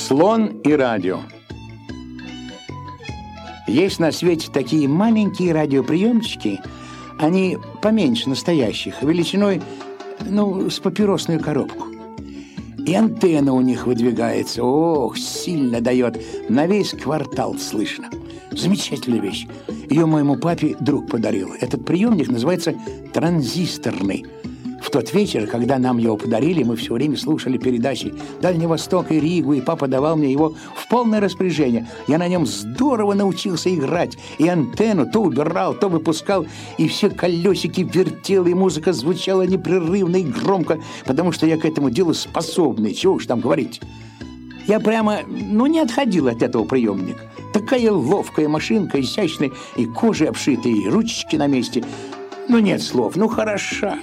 Слон и радио. Есть на свете такие маленькие радиоприемчики, они поменьше настоящих, величиной, с папиросную коробку. И антенна у них выдвигается, сильно дает, на весь квартал слышно. Замечательная вещь. Ее моему папе друг подарил. Этот приемник называется транзисторный. В тот вечер, когда нам его подарили, мы все время слушали передачи «Дальний Восток» и «Ригу», и папа давал мне его в полное распоряжение. Я на нем здорово научился играть, и антенну то убирал, то выпускал, и все колесики вертел, и музыка звучала непрерывно и громко, потому что я к этому делу способный, чего уж там говорить. Я прямо, не отходил от этого приемника. Такая ловкая машинка, изящная, и кожей обшитая, и ручечки на месте. Нет слов, хороша.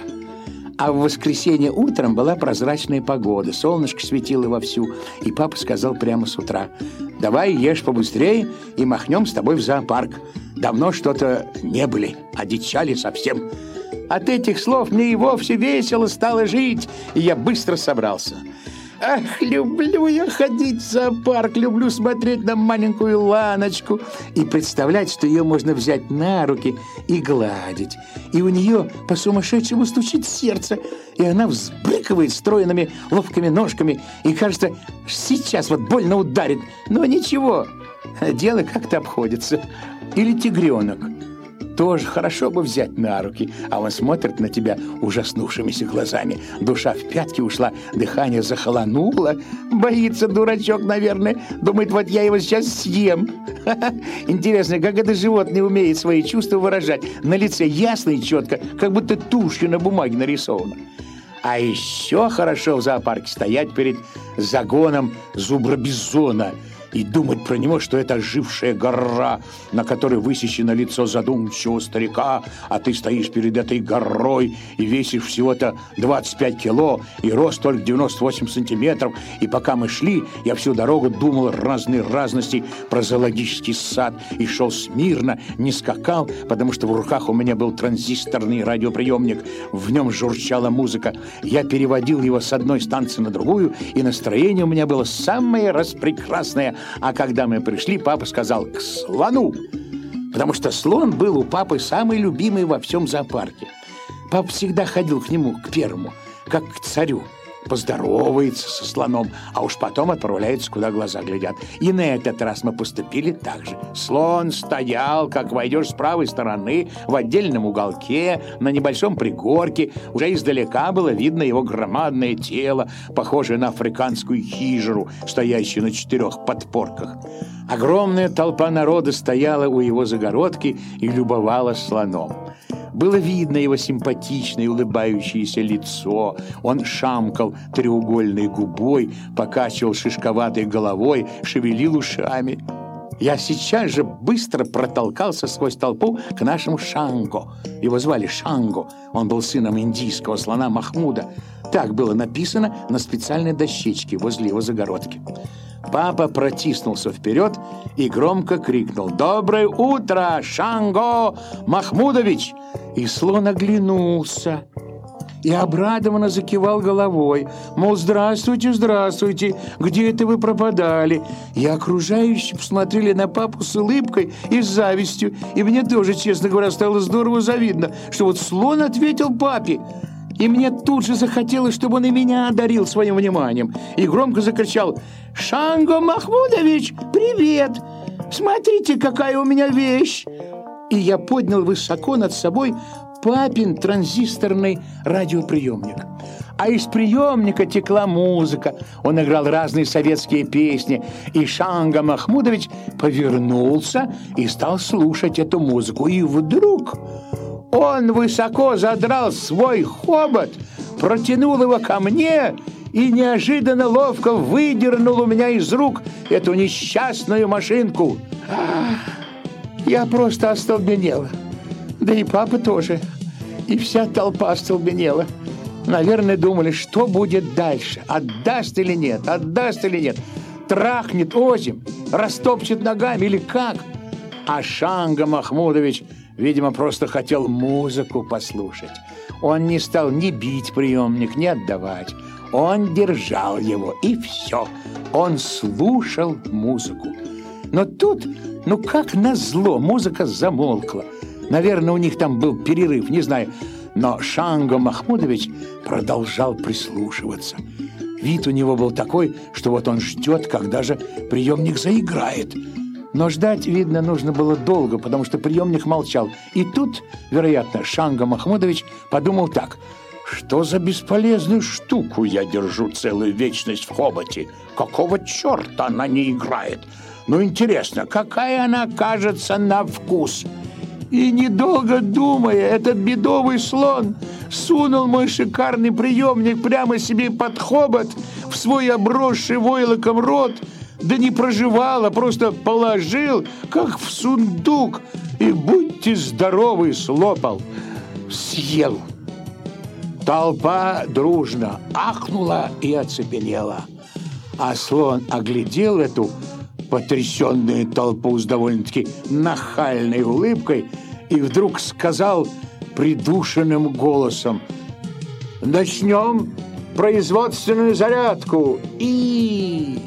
А в воскресенье утром была прозрачная погода, солнышко светило вовсю, и папа сказал прямо с утра: «Давай ешь побыстрее и махнем с тобой в зоопарк. Давно что-то не были, одичали совсем». От этих слов мне и вовсе весело стало жить, и я быстро собрался. Ах, люблю я ходить в зоопарк, люблю смотреть на маленькую Ланочку и представлять, что ее можно взять на руки и гладить. И у нее по-сумасшедшему стучит сердце, и она взбрыкивает стройными ловкими ножками, и, кажется, сейчас больно ударит. Но ничего, дело как-то обходится. Или тигренок. Тоже хорошо бы взять на руки, а он смотрит на тебя ужаснувшимися глазами. Душа в пятки ушла, дыхание захолонуло. Боится дурачок, наверное. Думает, я его сейчас съем. Интересно, как это животное умеет свои чувства выражать. На лице ясно и четко, как будто тушью на бумаге нарисовано. А еще хорошо в зоопарке стоять перед загоном зубра-бизона и думать про него, что это ожившая гора, на которой высечено лицо задумчивого старика, а ты стоишь перед этой горой и весишь всего-то 25 кило, и рост только 98 сантиметров. И пока мы шли, я всю дорогу думал разные разности про зоологический сад и шел смирно, не скакал, потому что в руках у меня был транзисторный радиоприемник, в нем журчала музыка. Я переводил его с одной станции на другую, и настроение у меня было самое распрекрасное. А когда мы пришли, папа сказал: «К слону!» Потому что слон был у папы самый любимый во всем зоопарке. Папа всегда ходил к нему, к первому, как к царю. Поздоровается со слоном, а уж потом отправляется, куда глаза глядят. И на этот раз мы поступили так же. Слон стоял, как войдешь с правой стороны, в отдельном уголке, на небольшом пригорке. Уже издалека было видно его громадное тело, похожее на африканскую хижину, стоящую на 4 подпорках. Огромная толпа народа стояла у его загородки и любовалась слоном. Было видно его симпатичное улыбающееся лицо. Он шамкал треугольной губой, покачивал шишковатой головой, шевелил ушами. Я сейчас же быстро протолкался сквозь толпу к нашему Шанго. Его звали Шанго. Он был сыном индийского слона Махмуда. Так было написано на специальной дощечке возле его загородки. Папа протиснулся вперед и громко крикнул: «Доброе утро, Шанго Махмудович!» И слон оглянулся и обрадованно закивал головой, мол, «Здравствуйте, здравствуйте, где это вы пропадали?» И окружающие посмотрели на папу с улыбкой и с завистью, и мне тоже, честно говоря, стало здорово завидно, что слон ответил папе. И мне тут же захотелось, чтобы он и меня одарил своим вниманием, и громко закричал: «Шанго Махмудович, привет! Смотрите, какая у меня вещь!» И я поднял высоко над собой папин транзисторный радиоприемник. А из приемника текла музыка. Он играл разные советские песни. И Шанго Махмудович повернулся и стал слушать эту музыку. И вдруг он высоко задрал свой хобот, протянул его ко мне и неожиданно ловко выдернул у меня из рук эту несчастную машинку. Я просто остолбенела. Да и папа тоже. И вся толпа остолбенела. Наверное, думали, что будет дальше. Отдаст или нет, отдаст или нет. Трахнет озим, растопчет ногами или как. А Шанго Махмудович, видимо, просто хотел музыку послушать. Он не стал ни бить приемник, ни отдавать. Он держал его, и все. Он слушал музыку. Но тут, как назло, музыка замолкла. Наверное, у них там был перерыв, не знаю. Но Шанго Махмудович продолжал прислушиваться. Вид у него был такой, что вот он ждет, когда же приемник заиграет. Но ждать, видно, нужно было долго, потому что приемник молчал. И тут, вероятно, Шанго Махмудович подумал так: что за бесполезную штуку я держу целую вечность в хоботе? Какого черта она не играет? Ну, интересно, какая она кажется на вкус? И, недолго думая, этот бедовый слон сунул мой шикарный приемник прямо себе под хобот, в свой обросший войлоком рот, да не прожевал, а просто положил, как в сундук, и, будьте здоровы, слопал, съел. Толпа дружно ахнула и оцепенела, а слон оглядел эту потрясенную толпу с довольно-таки нахальной улыбкой и вдруг сказал придушенным голосом: «Начнем производственную зарядку!» И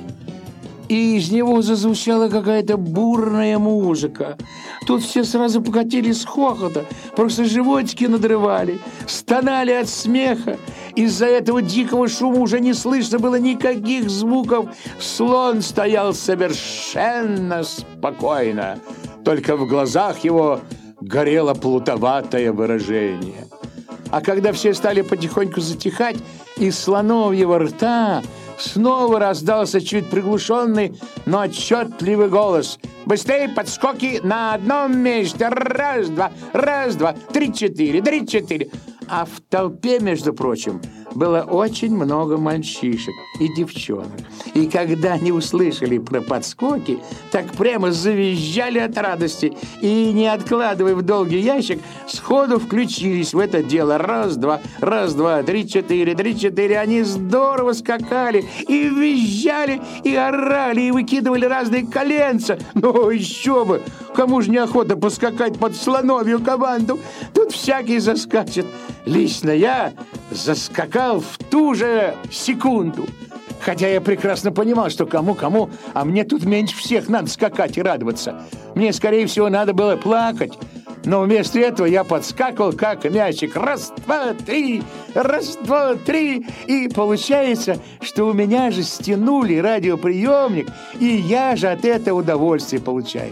из него зазвучала какая-то бурная музыка. Тут все сразу покатились с хохота, просто животики надрывали, стонали от смеха. Из-за этого дикого шума уже не слышно было никаких звуков. Слон стоял совершенно спокойно, только в глазах его горело плутоватое выражение. А когда все стали потихоньку затихать, из слоновьего рта снова раздался чуть приглушенный, но отчетливый голос: «Быстрее подскоки на одном месте! Раз, два, 3, 4, 3, 4!» А в толпе, между прочим, было очень много мальчишек и девчонок. И когда они услышали про подскоки, так прямо завизжали от радости и, не откладывая в долгий ящик, сходу включились в это дело. Раз, два, 3, 4, 3, 4. Они здорово скакали и визжали, и орали, и выкидывали разные коленца. Ну, еще бы! Кому же неохота поскакать под слоновью команду? Тут всякий заскачет. Лично я заскакал в ту же секунду. Хотя я прекрасно понимал, что кому-кому, а мне тут меньше всех надо скакать и радоваться. Мне, скорее всего, надо было плакать. Но вместо этого я подскакивал, как мячик. Раз, два, три, раз, два, три. И получается, что у меня же стянули радиоприемник, и я же от этого удовольствие получаю.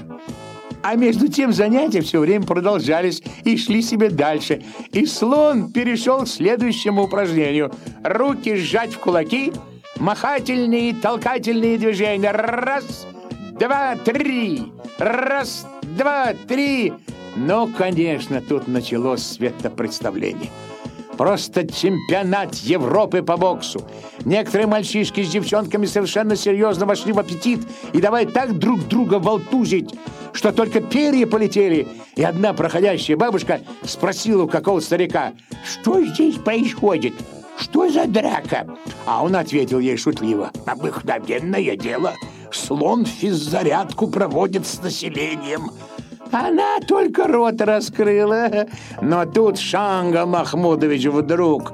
А между тем занятия все время продолжались и шли себе дальше. И слон перешел к следующему упражнению. Руки сжать в кулаки, махательные, толкательные движения. Раз, два, три. Раз, два, три. Ну, конечно, тут началось светопредставление. Просто чемпионат Европы по боксу. Некоторые мальчишки с девчонками совершенно серьезно вошли в аппетит и давай так друг друга волтузить, что только перья полетели. И одна проходящая бабушка спросила у какого-то старика: «Что здесь происходит? Что за драка?» А он ответил ей шутливо: «Обыкновенное дело. Слон физзарядку проводит с населением». Она только рот раскрыла, но тут Шанго Махмудович вдруг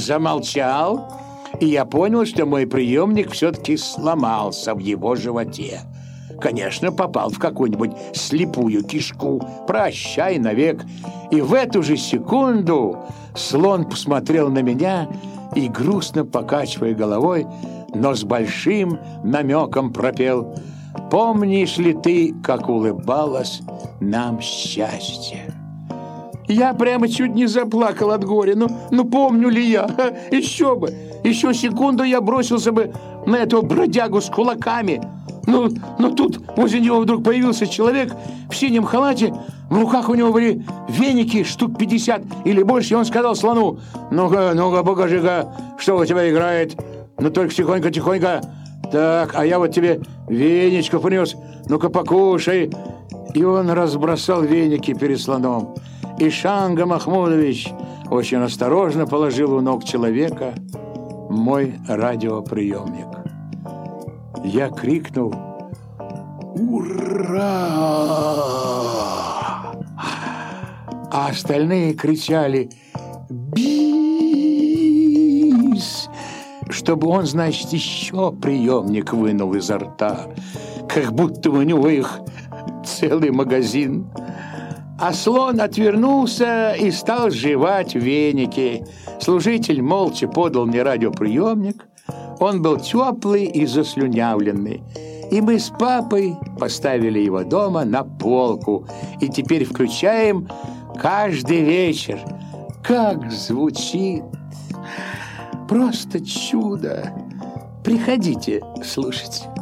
замолчал, и я понял, что мой приемник все-таки сломался в его животе. Конечно, попал в какую-нибудь слепую кишку, прощай навек. И в эту же секунду слон посмотрел на меня и, грустно покачивая головой, но с большим намеком пропел: «Помнишь ли ты, как улыбалось нам счастье?» Я прямо чуть не заплакал от горя. Ну помню ли я? Еще бы! Еще секунду я бросился бы на этого бродягу с кулаками. Но тут возле него вдруг появился человек в синем халате. В руках у него были веники, штук 50 или больше. И он сказал слону: «Ну-ка, покажи-ка, что у тебя играет. Ну только тихонько. Так, а я вот тебе веничку принес. Ну-ка, покушай». И он разбросал веники перед слоном. И Шанго Махмудович очень осторожно положил у ног человека мой радиоприемник. Я крикнул: «Ура!» А остальные кричали: «Бис!» чтобы он, значит, еще приемник вынул изо рта, как будто у него их целый магазин. А слон отвернулся и стал жевать веники. Служитель молча подал мне радиоприемник. Он был теплый и заслюнявленный. И мы с папой поставили его дома на полку. И теперь включаем каждый вечер. Как звучит! Просто чудо! Приходите слушать.